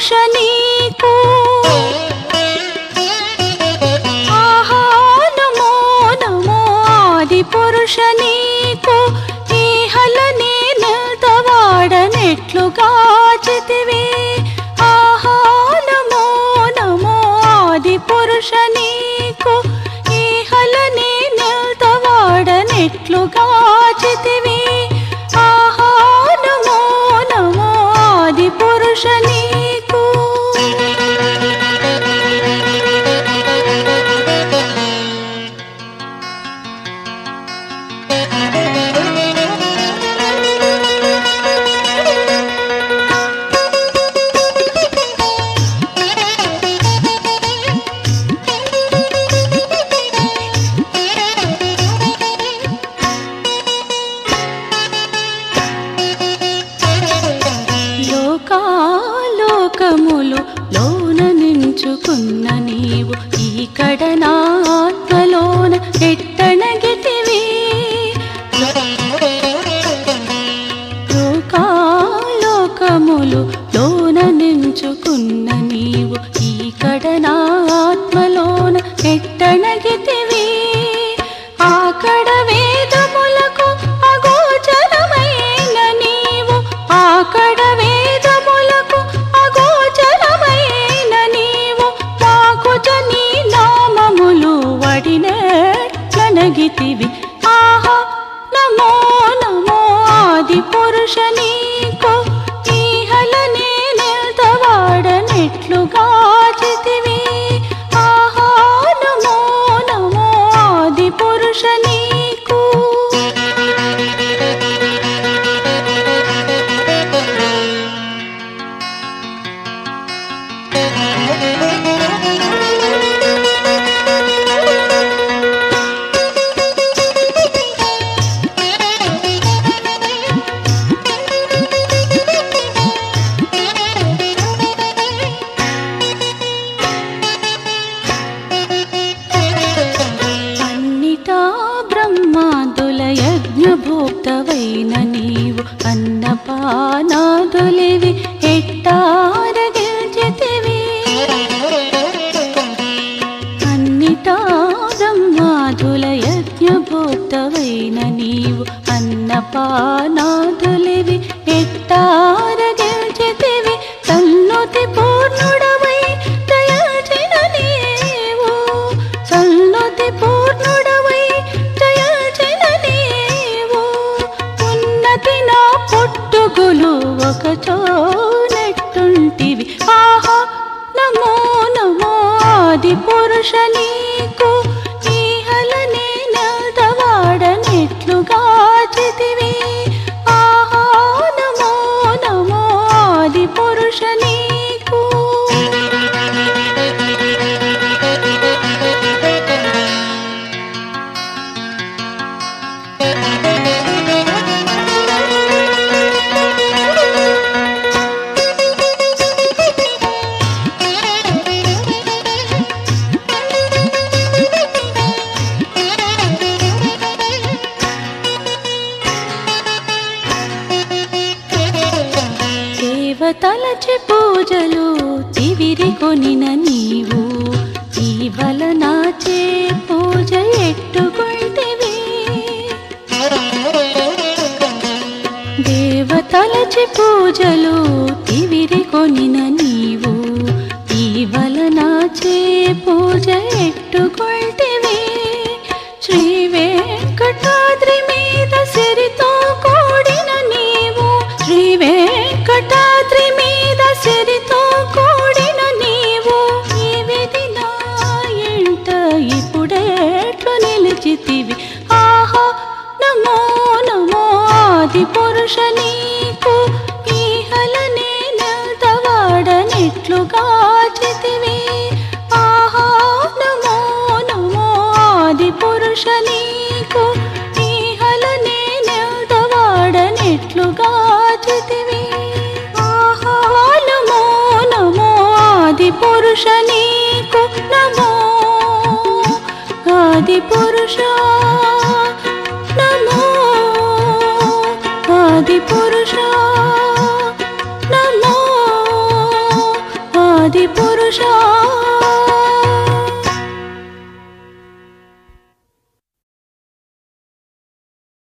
పురుష నీకు ఆహా నమో నమో ఆది పురుష నీకు ఈహలనే నిల్తవాడనెట్లుగా చితివి ఆహా నమో నమో ఆది పురుష నీకు ఈహలనే నిల్తవాడనెట్లుగా చితివి ఆహా నమో నమో ఆది పురుష నీకు లోకాలోకములు లోన నించుకున్న నీవు ఈకడ నా ఆత్మలోన ఎట్టనగితివి లోకాలోకములు లోన నించుకున్న నీవు ఈకడ నా ఆత్మలోన ఎట్టనగితివి ఆకడ వేదములకు అగోచరమైన నీవు ఆకడ వేదములకు అగోచరమైన నీవు మాకు జనీ నామములు వడినట్లనగితివి ఆహా నమో నమో ఆది పురుష నీకు ఈహలనే నిల్తవాడనెట్లుగా చితివి ఆహా నమో నమో ఆది పురుష నీకు అన్నిటా బ్రహ్మాదుల యజ్ఞభోక్తవైన నీవు అన్నపానాదులివి ఎట్టారగిల్చితివి అన్నిటా బ్రహ్మాదుల యజ్ఞభోక్తవైన నీవు అన్నపానాదులివి ఎట్టారగిల్చితివి సన్నుతి పూర్ణుడవై దయచిన నీవు సన్నుతి పూర్ణుడవై దయచిన నీవు ఉన్నతి నా పుట్టుగులు ఒకచోనెట్టుంటివి ఆహా నమో నమో ఆది పురుష నీకు ఈహలనే నిల్తవాడనెట్లుగా చితివి ఆహా నమో నమో ఆది పురుష నీకు దేవతలచి పూజలు తివిరి కొనిన నీవు ఈవల నాచే పూజ ఎట్టుకుంటివి దేవతలచి పూజలు తివిరి కొనిన నీవు ఈవల నాచే పూజ ఎట్టుకుంటివి శ్రీ వెంకటాద్రి మీద సిరితో కూడిన నీవు శ్రీ వెంకటాద్రి మీద సిరితో కూడిన నీవు ఈ విధి నా ఇంట ఇప్పుడెట్లు నిలిచితివి ఆహా నమో నమో ఆది పురుష నీకు ఈహలనే నిల్తవాడనెట్లుగా చితివి ఆహా నమో నమో ఆది పురుష నీకు ఈహలనే నిల్తవాడనెట్లుగా చితివి ఆహా నమో నమో ఆది పురుష నీకు నమో ఆది పురుష నమో ఆది పురుష నమో ఆది పురుషా